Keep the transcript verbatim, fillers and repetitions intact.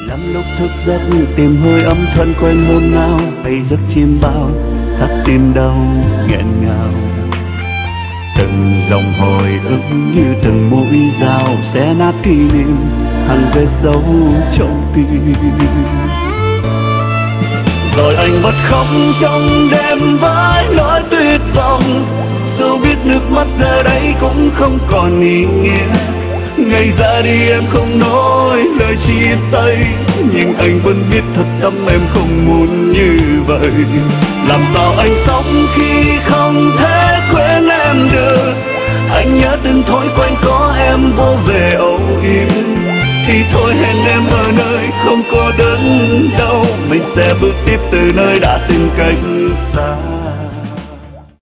Lắm lúc thức giấc tìm hơi ấm thân quen hôn nào, hay giấc chim bao thắt tim đau nghẹn ngào. Từng dòng hồi ức như từng mũi dao xé nát kỷ niệm, hằn vết dấu trong tim. Rồi anh bật khóc trong đêm với nỗi tuyệt vọng, dù biết nước mắt giờ đây cũng không còn ý nghĩa. Ngày ra đi em không nói lời chia tay, nhưng anh vẫn biết thật tâm em không muốn như vậy. Làm sao anh sống khi không thể quên em được? Anh nhớ từng thói quen có em vô về âu yếm. Thì thôi hẹn em ở nơi không có đớn đau, mình sẽ bước tiếp từ nơi đã tìm cách xa.